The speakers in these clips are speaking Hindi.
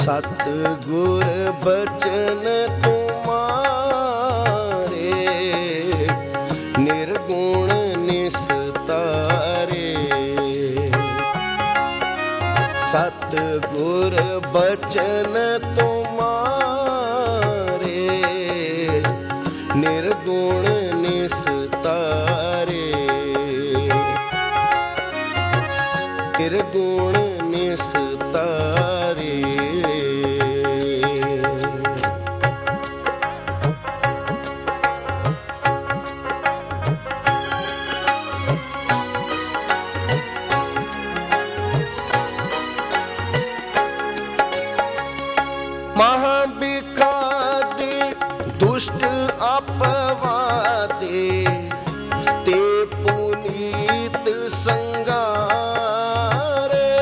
सतगुर बचन तुम्हारे, निर्गुण निस्तारे। सतगुर बचन तुम्हारे, निर्गुण निस्तारे। निर्गुण निस्तारे। महाबिखादि दुष्ट अपवादे, ते पुनीत संगारे।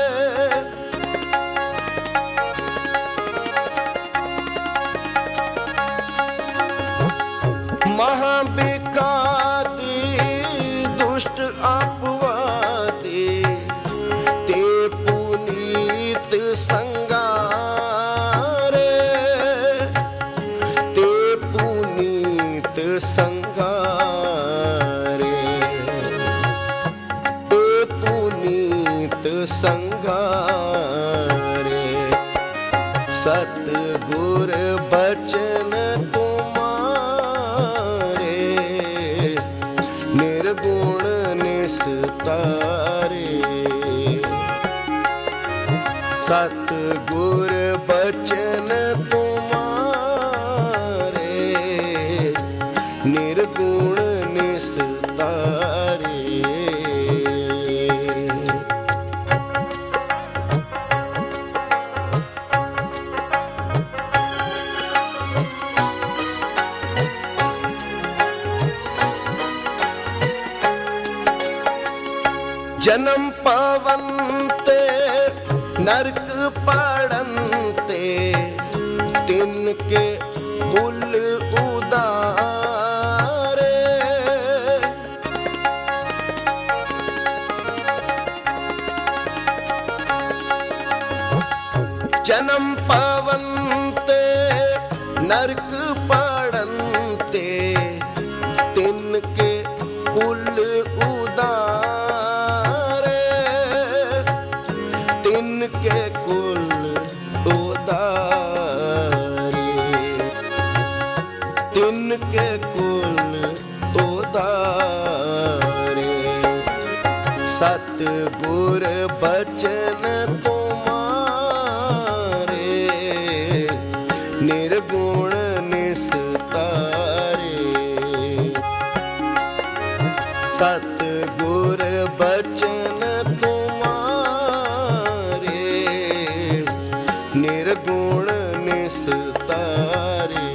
महाबिखादि दुष्ट अपवादे, ते पुनीत संगारे। ते पुनीत संगारे। ते पुनीत संगारे। सतगुर बचन तुम्हारे, निर्गुण निस्तारे। सतगुर बचन तुम्हारे, निर्गुण निस्तारे। जन्म पवन्ते नरक पड़न्ते, तिनके कुल उदारे। जन्म पवन्ते नरक पड़न्ते, तिनके कुल उदारे। तिनके कुल उदारे। तिनके कुल उदारे। सतगुर बचन तुम्हारे, निर्गुण निस्तारे। सतगुर बचन तुम्हारे, निर्गुण निस्तारे।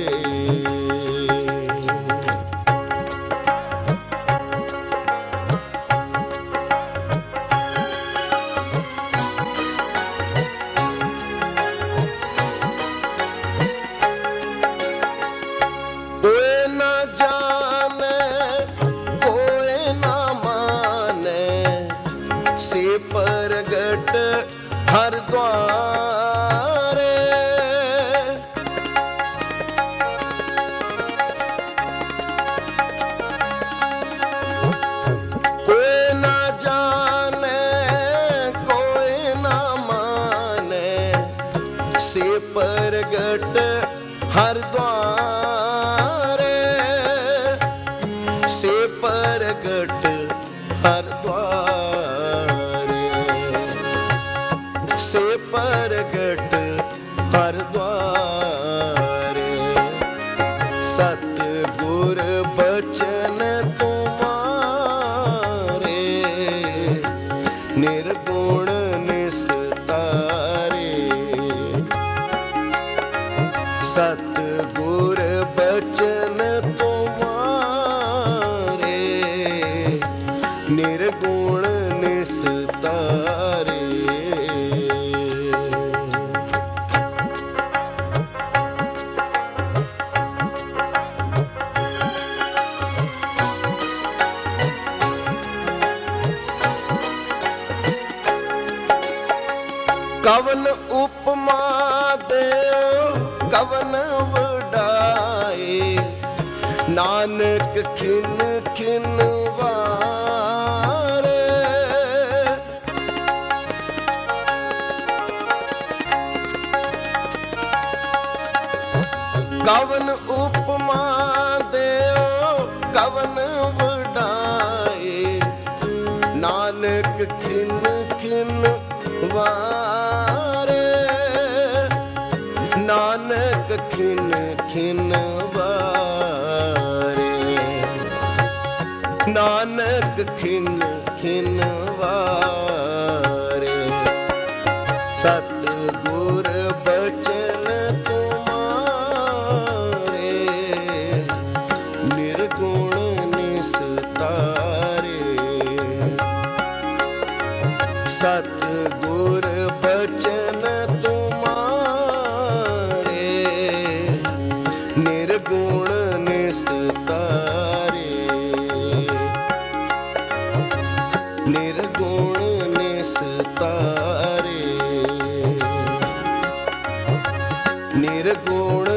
कोई न जाने कोई न माने, से प्रगट हर द्वारे। कोई न जाने कोई न माने, से प्रगट हर द्वारे। से प्रगट हर द्वारे। से प्रगट हर द्वारे। सतगुर बचन तुम्हारे, निर्गुण निस्तारे। सतगुर बचन तुम्हारे, निर्गुण निस्तारे। कवन उपमा नानक खिन खिन वारे। कवन उपमा देओ कवन वडाए, नानक खिन खिन वारे। नानक खिन खिन वारे। नानक खिन खिन वारे। सतगुर बचन तुम्हारे, निर्गुण निस्तारे। सतगुर बचन तुम्हारे, निर्गुण निस्तारे। निर्गुण निस्तारे। निर्गुण